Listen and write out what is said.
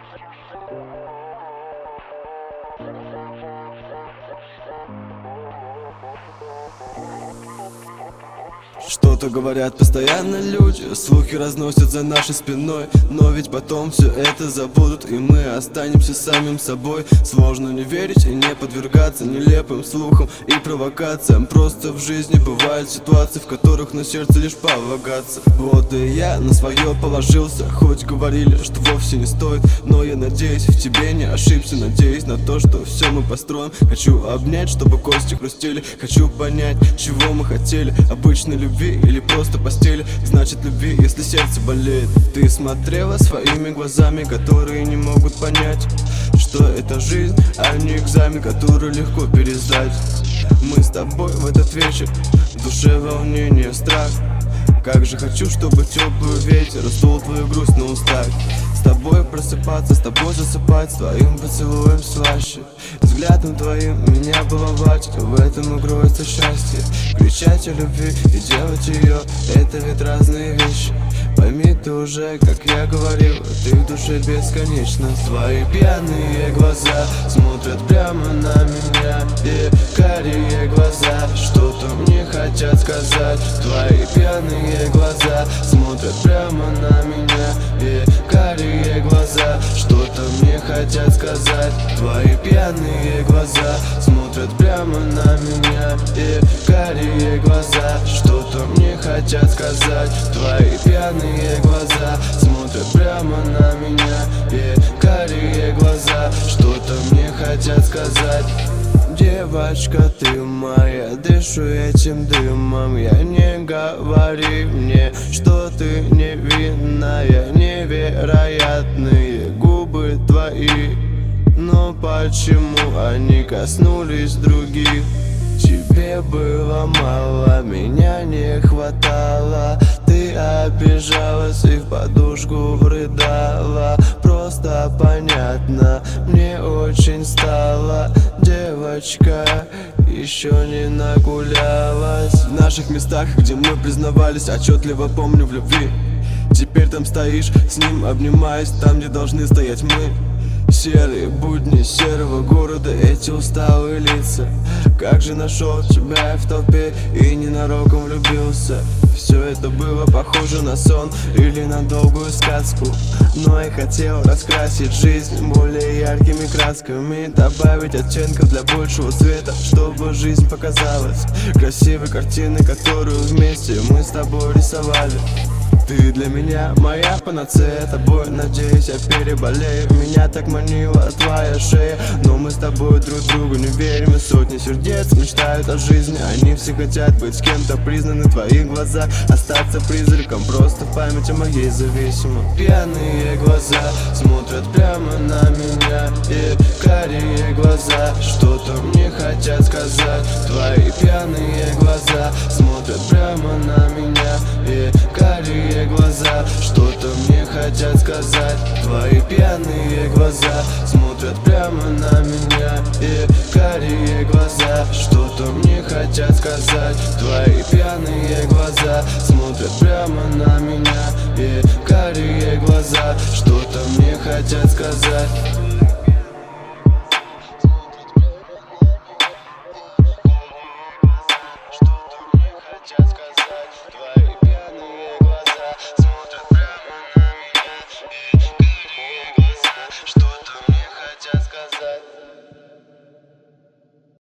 Что-то говорят постоянно люди, слухи разносят за нашей спиной. Но ведь потом все это забудут, и мы останемся самим собой. Сложно не верить и не подвергаться нелепым слухам и провокациям. Просто в жизни бывают ситуации, в которых на сердце лишь полагаться. Вот и я на свое положился, хоть говорили, что вовсе не стоит. Но я надеюсь, в тебе не ошибся, надеюсь на то, что все мы построим. Хочу обнять, чтобы кости хрустели, хочу понять, чего мы хотели. Обычной любви или просто постели, значит любви, если сердце болеет. Ты смотрела своими глазами, которые не могут понять, что это жизнь, а не экзамен, который легко пересдать. Мы с тобой в этот вечер, в душе волнение, страх. Как же хочу, чтобы теплый ветер раздул твою грусть на устах. С тобой просыпаться, с тобой засыпать, с твоим поцелуем слаще. Взглядом твоим меня баловать, в этом и кроется счастье. Кричать о любви и делать ее, это ведь разные вещи. Пойми ты уже, как я говорил, ты в душе бесконечна. Твои пьяные глаза смотрят прямо на меня, и карие глаза что-то мне хотят сказать. Твои пьяные глаза смотрят прямо на меня, и карие глаза что-то мне хотят сказать. Твои пьяные глаза смотрят прямо на меня, и карие глаза что-то мне хотят сказать. Твои пьяные глаза смотрят прямо на меня, и карие глаза что-то мне хотят сказать. Девочка, ты моя, дышу этим дымом. Я не говори мне, что ты невинная. Невероятные губы твои, но почему они коснулись других? Тебе было мало, меня не хватало. Ты обижалась и в подушку рыдала. Просто понятно, мне очень стало. Девочка еще не нагулялась. В наших местах, где мы признавались, отчетливо помню в любви. Теперь там стоишь, с ним обнимаясь, там, где должны стоять мы. Серые будни серого города, эти усталые лица. Как же нашел тебя в толпе и ненароком влюбился. Все это было похоже на сон или на долгую сказку. Но я хотел раскрасить жизнь более яркими красками, добавить оттенков для большего света, чтобы жизнь показалась красивой картиной, которую вместе мы с тобой рисовали. Ты для меня моя панацея, тобой, надеюсь, я переболею. Меня так манила твоя шея, но мы с тобой друг другу не верим. И сотни сердец мечтают о жизни, они все хотят быть с кем-то признаны. В твоих глазах остаться призраком, просто в памяти моей зависимой. Пьяные глаза смотрят прямо на меня, и карие глаза что-то мне хотят сказать. Твои пьяные глаза смотрят прямо на меня, и карие глаза что-то мне хотят сказать. Твои пьяные глаза смотрят прямо на меня, и карие глаза что-то мне хотят сказать. Твои пьяные глаза смотрят прямо на меня, и карие глаза что-то мне хотят сказать.